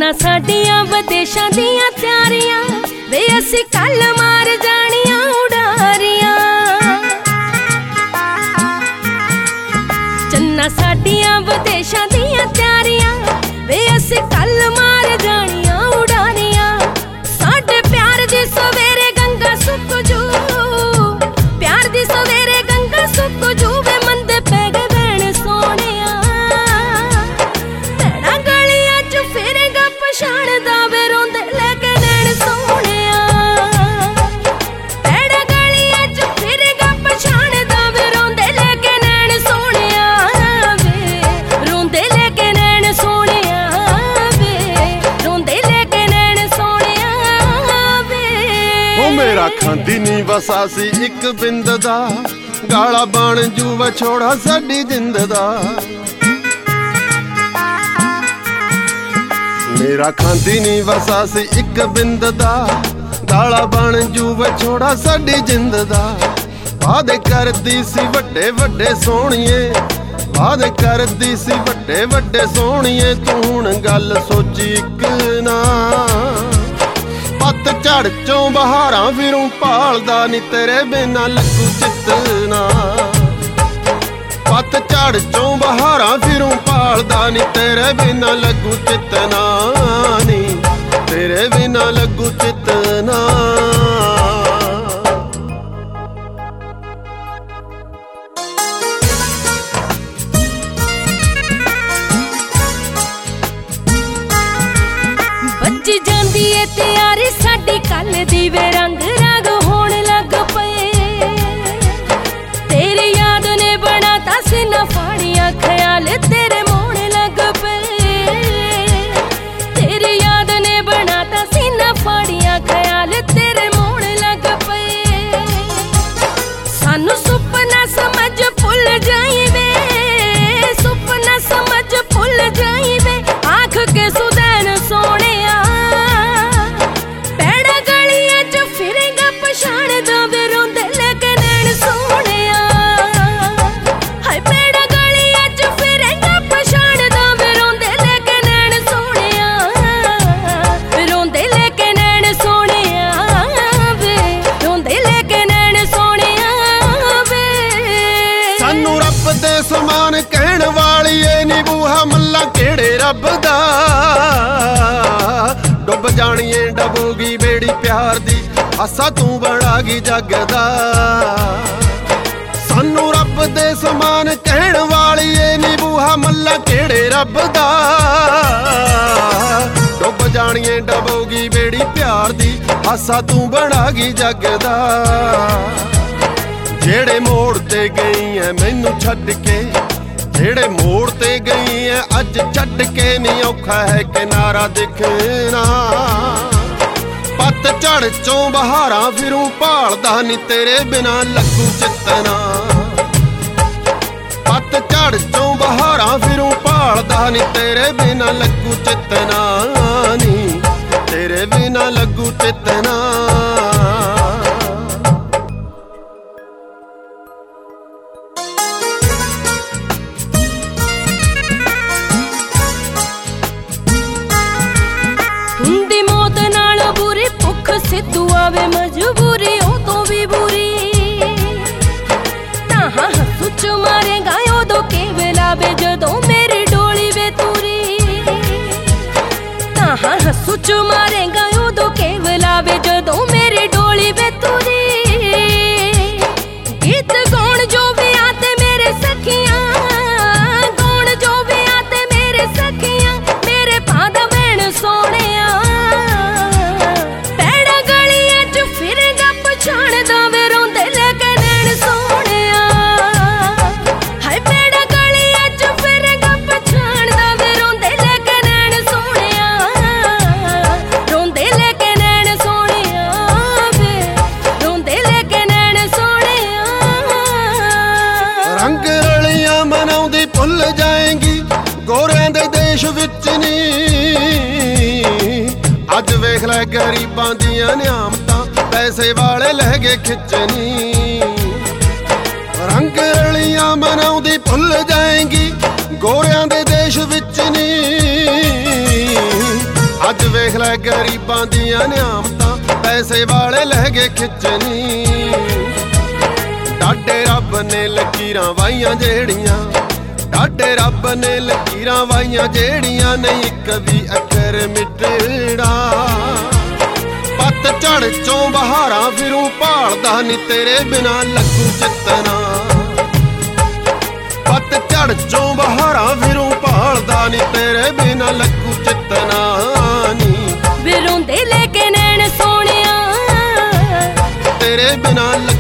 ਚੰਨਾ ਸਾਡੀਆਂ ਵਿਦੇਸ਼ਾਂ ਦੀਆਂ ਤਿਆਰੀਆਂ ਵੇ ਅਸੀਂ ਕੱਲ ਮਾਰ ਜਾਣੀਆਂ ਉਡਾਰੀਆਂ। ਚੰਨਾ ਸਾਡੀਆਂ ਵਿਦੇਸ਼ਾਂ ਦੀਆਂ ਤਿਆਰੀਆਂ ਵੇ ਅਸੀਂ ਕੱਲ ਮਾਰ ਜਾਣੀਆਂ ਉਡਾਰੀਆਂ। ਸਾਡੇ ਪਿਆਰ ਦੀ ਸਵੇਰੇ ਗੰਗਾ ਸੁੱਕ ਜੂ, ਪਿਆਰ ਦੀ ਸਵੇਰੇ ਗੰਗਾ ਸੁੱਕ ਜੂ ਵੇ ਮੰਦੇ ਪੈ ਗਏ ਭੈਣ ਸੋਹਣਿਆ। ਭੈਣਾ ਗਲੀਆਂ ਚ ਫਿਰੇਗਾ ਪਛਾਣਦਾ ਵੇ ਰੋਂਦੇ ਲੈ ਕੇ ਨੈਣ ਸੋਹਣਿਆ। ਭੈਣਾ ਗਲੀਆਂ ਚ ਫਿਰੇਗਾ ਪਛਾਣਦਾ ਵੇ ਰੋਂਦੇ ਲੈ ਕੇ ਨੈਣ ਸੋਹਣਿਆ ਵੇ, ਰੋਂਦੇ ਲੈ ਕੇ ਨੈਣ ਸੋਹਣਿਆ ਵੇ, ਰੋਂਦੇ ਲੈ ਕੇ ਨੈਣ ਸੋਹਣਿਆ ਵੇ। ਉਹ ਮੇਰਾ ਖਾਂਦੀ ਨੀ ਵਸਾ ਸੀ ਇੱਕ ਬਿੰਦ ਦਾ, ਗਾਲਾ ਬਣ ਜੂ ਵਿਛੋੜਾ ਸਾਡੀ ਜਿੰਦ ਦਾ। ਮੇਰਾ ਖਾਂਦੀ ਨੀ ਵਸਾ ਸੀ ਇੱਕ ਬਿੰਦ ਦਾ, ਗਾਲਾ ਬਣ ਜੂ ਵਿਛੋੜਾ ਸਾਡੀ ਜਿੰਦ ਦਾ। ਵਾਅਦੇ ਕਰਦੀ ਸੀ ਵੱਡੇ ਵੱਡੇ ਸੋਹਣੀਏ, ਵਾਅਦੇ ਕਰਦੀ ਸੀ ਵੱਡੇ ਵੱਡੇ ਸੋਹਣੀਏ। ਤੂੰ ਹੁਣ ਗੱਲ ਸੋਚੀ ਇੱਕ ਨਾ, ਪੱਤ ਝੜ ਚੋਂ ਬਹਾਰਾਂ ਫਿਰੂ ਭਾਲਦਾ ਨੀ ਤੇਰੇ ਬਿਨਾਂ ਲੱਗੂ ਚਿੱਤ ਨਾ। ਪੱਤ ਝੜ ਚੋਂ ਬਹਾਰਾਂ ਫਿਰੂ ਭਾਲਦਾ ਨੀ ਤੇਰੇ ਬਿਨਾਂ ਲੱਗੂ ਚਿੱਤ ਨਾ, ਨੀ ਤੇਰੇ ਬਿਨਾਂ ਲੱਗੂ ਚਿੱਤ ਨਾ। ਬੱਜੀ ਜਾਂਦੀ ਏ ਤਿਆਰੀ ਸਾਡੀ ਕੱਲ ਦੀ ਵੇ, ਰੰਗ ਰੰਗ ਹੋਣ ਲੱਗ ਪਏ। ਤੇਰੀ ਯਾਦ ਨੇ ਬਣਾਤਾ ਸੀਨਾ ਫਾੜੀਆਂ, ਖਿਆਲ ਤੇਰੇ ਮੋਣ ਲੱਗ ਪਏ। ਤੇਰੀ ਯਾਦ ਨੇ ਬਣਾਤਾ ਸੀਨਾ ਫਾੜੀਆਂ, ਖਿਆਲ ਤੇਰੇ ਮੋਣ ਲੱਗ ਪਏ। ਸਾਨੂੰ ਸੁਪਨਾ ਸਮਝ ਭੁੱਲ ਜਾਈ ਵੇ, ਸੁਪਨਾ ਸਮਝ ਭੁੱਲ ਜਾਈ ਵੇ, ਆਖ ਕੇ ਸੁਦੈਣ ਸੋਹਣਿਆ। ਭੈਣਾ ਗਲੀਆਂ ਚ ਫਿਰੇਗਾ ਪਛਾਣਦਾ ਵੇ ਰੋਂਦੇ ਲੈ ਕੇ ਨੈਣ ਸੋਹਣਿਆ। ਹਾਏ ਭੈਣਾ ਗਲੀਆਂ ਚ ਫਿਰੇਗਾ ਪਛਾਣਦਾ ਵੇ ਰੋਂਦੇ ਲੈ ਕੇ ਨੈਣ ਸੋਹਣਿਆ, ਰੋਂਦੇ ਲੈ ਕੇ ਨੈਣ ਸੋਹਣਿਆ ਵੇ, ਰੋਂਦੇ ਲੈ ਕੇ ਨੈਣ ਸੋਹਣਿਆ ਵੇ। ਸਾਨੂੰ ਰੱਬ ਦੇ ਸਮਾਨ ਕਹਿਣ ਵਾਲੀ ਏ ਨੀ ਬੂਹਾ ਮੱਲਾ ਕਿਹੜੇ ਰੱਬ ਦਾ। ਡੁੱਬ ਜਾਣੀਏ ਡਬੂਗੀ ਬੇੜੀ ਪਿਆਰ ਦੀ, ਆਸਾ ਤੂੰ ਬਣਾ ਗਈ ਜੱਗ ਦਾ। ਸਾਨੂੰ ਰੱਬ ਦੇ ਸਮਾਨ ਕਹਿਣ ਵਾਲੀ ਏ ਨੀ ਬੂਹਾ ਮੱਲਾ ਕਿਹੜੇ ਰੱਬ ਦਾ। ਡੁੱਬ ਜਾਣੀਏ ਡਬੂਗੀ ਬੇੜੀ ਪਿਆਰ ਦੀ, ਆਸਾ ਤੂੰ ਬਣਾ ਗਈ ਜੱਗ ਦਾ। ਜਿਹੜੇ ਮੋੜ ਤੇ ਗਈ ਐ ਮੈਨੂੰ ਛੱਡ ਕੇ, ਜਿਹੜੇ ਮੋੜ ਤੇ ਗਈ ਐ ਅੱਜ ਛੱਡ ਕੇ, ਨੀ ਔਖਾ ਹੈ ਕਿਨਾਰਾ ਦਿਖਣਾ। ਪੱਤ ਝੜ ਚੋਂ ਬਹਾਰਾਂ ਫਿਰੂ ਭਾਲਦਾ ਨੀ ਤੇਰੇ ਬਿਨਾਂ ਲੱਗੂ ਚਿੱਤ ਨਾ। ਪੱਤ ਝੜ ਚੋਂ ਬਹਾਰਾਂ ਫਿਰੂ ਭਾਲਦਾ ਨੀ ਤੇਰੇ ਬਿਨਾਂ ਲੱਗੂ ਚਿੱਤ ਨਾ, ਨੀ ਤੇਰੇ ਬਿਨਾਂ ਲੱਗੂ ਚਿੱਤ ਨਾ। ਹੁੰਦੀ ਮੌਤ ਨਾਲ ਬੁਰੀ ਭੁੱਖ ਸਿੱਧੂ ਆਵੇ ਮਜਬੂਰੀ ਉਹ ਤੋਂ ਵੀ ਬੁਰੀ। ਤਾਂ ਹੱਸੂ ਚ ਮਾਰੇਗਾ ਉਦੋਂ ਕੇਵਲਾ ਵੇ ਜਦੋਂ ਮੇਰੀ ਡੋਲੀ ਵੇ ਤੁਰੀ। ਤਾਂ ਹੱਸੂ ਚ ਮਾਰੇਗਾ ਉਦੋਂ ਕੇਵਲਾ ਵੇ ਜਦੋਂ ਮੇਰੀ ਡੋਲੀ ਵੇ ਤੁਰੀ। ਗੀਤ ਗਾਉਣ ਜੋ ਵੀ ਆ ਤੇ ਮੇਰੇ ਸਖੀਆਂ, ਗਾਉਣ ਜੋ ਵੀ ਆ ਤੇ ਮੇਰੇ ਸਖੀਆਂ, ਮੇਰੇ ਭਾਂ ਦਾ ਭੈਣ ਸੋਹਣਿਆ। ਭੈਣਾ ਗਲੀਆਂ ਚ ਫਿਰੇਗਾ ਪਛਾਣਦਾ ਵੇ ਰੋਂਦੇ ਲੈ ਕੇ ਨੈਣ ਸੋਹਣਿਆ। ਹਾਏ ਭੈਣਾ ਗਲੀਆਂ ਚ ਫਿਰੇਗਾ ਪਛਾਣਦਾ ਵੇ ਰੋਂਦੇ ਲੈ ਕੇ ਨੈਣ ਸੋਹਣਿਆ, ਰੋਂਦੇ ਲੈ ਕੇ ਨੈਣ ਸੋਹਣਿਆ ਵੇ, ਰੋਂਦੇ ਲੈ ਕੇ ਨੈਣ ਸੋਹਣਿਆ। ਰੰਗ ਰਲੀਆਂ ਮਨਾਉਂਦੀ ਭੁੱਲ ਜਾਏਂਗੀ ਗੋਰਿਆਂ ਦੇ ਦੇਸ਼ ਵਿੱਚ ਨੀ। ਅੱਜ ਵੇਖ ਲੈ ਗਰੀਬਾਂ ਦੀਆਂ ਨਿਆਮਤਾਂ, ਪੈਸੇ ਵਾਲੇ ਲੈ ਗਏ ਖਿੱਚਣੀ। ਰੰਗ ਰਲੀਆਂ ਮਨਾਉਂਦੀ ਭੁੱਲ ਜਾਏਂਗੀ ਗੋਰਿਆਂ ਦੇ ਦੇਸ਼ ਵਿੱਚ ਨੀ। ਅੱਜ ਵੇਖ ਲੈ ਗਰੀਬਾਂ ਦੀਆਂ ਨਿਆਮਤਾਂ, ਪੈਸੇ ਵਾਲੇ ਲੈ ਗਏ ਖਿੱਚਣੀ। ਡਾਢੇ ਰੱਬ ਨੇ ਲਕੀਰਾਂ ਵਾਈਆਂ ਜਿਹੜੀਆਂ, ਡਾਢੇ ਰੱਬ ਨੇ ਲਕੀਰਾਂ ਵਾਈਆਂ ਜਿਹੜੀਆਂ, ਨਹੀਂ ਇੱਕ ਵੀ ਅੱਖਰ ਮਿਟੜਾ। ਪੱਤਝੜ ਚੋਂ ਬਹਾਰਾਂ ਫਿਰੂ ਭਾਲਦਾ ਨੀ ਤੇਰੇ ਬਿਨਾ ਲੱਗੂ ਚਿੱਤਨਾ। ਪੱਤਝੜ ਚੋਂ ਬਹਾਰਾਂ ਫਿਰੂ ਭਾਲਦਾ ਨੀ ਤੇਰੇ ਬਿਨਾ ਲੱਗੂ ਚਿੱਤਨਾ ਨੀ। ਵੇ ਰੋਂਦੇ ਲੈ ਕੇ ਨੈਣ ਸੋਹਣਿਆ ਤੇਰੇ ਬਿਨਾ